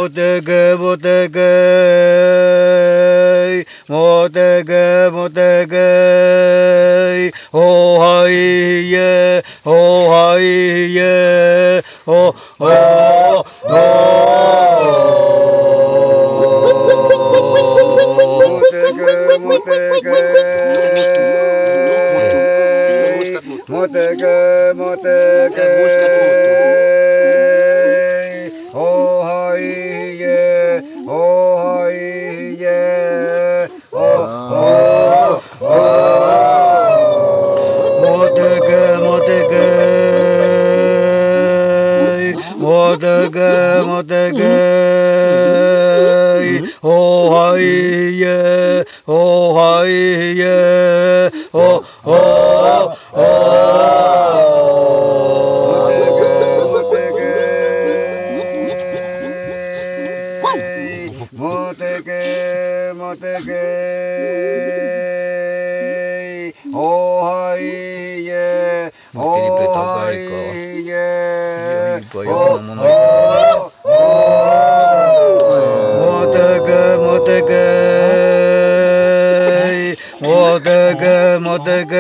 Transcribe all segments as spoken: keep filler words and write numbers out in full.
もてけもてけもてけもてけおはいえおはいえおおおもてけもてけもてけもてけおはいえおはいえおおおもてけもてけもてけもてけおはいえおはいえおおおもてけもてけおはいえおはいえおおもてけもてけもてけもてけ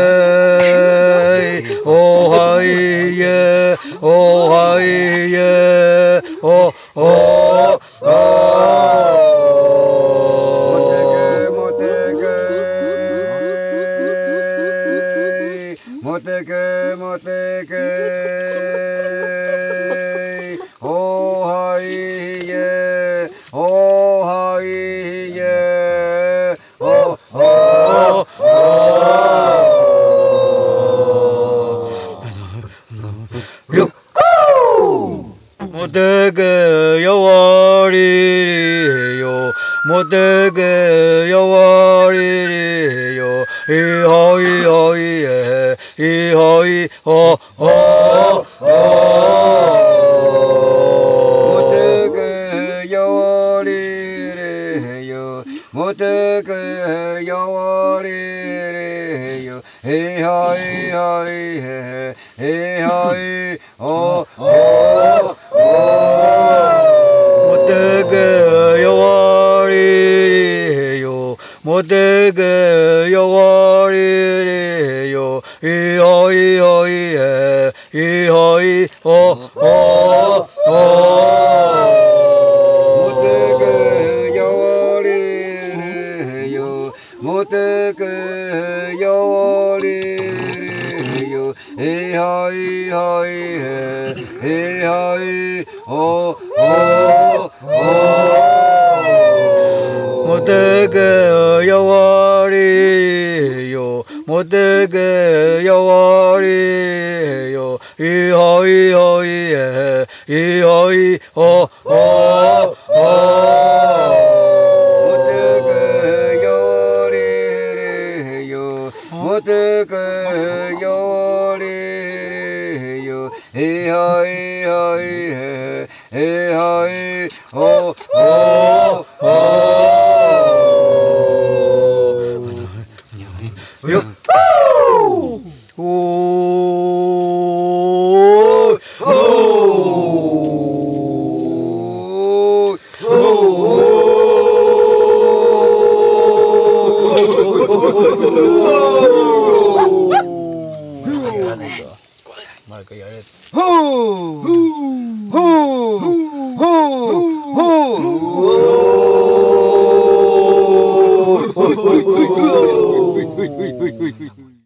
おはいえおはいえおおおもてけもてけおはいえおはいえおおよっもてけやわりよもてけやわりよいはいはいえいはいおおおもてけやわりよもてけやわりよいはいはいえいはいおおもてけやわりよもてけやわりよいはいはいえいはいおおおもてけやわりよもてけやわりよいはいはいえいはいおおもてけやわりよもてけやわりよいはいはいえいはいおおおもてけやわりよもてけやわりよいはいはいえいはいおおおよっおーお毎回やれ。ほーほーほーほー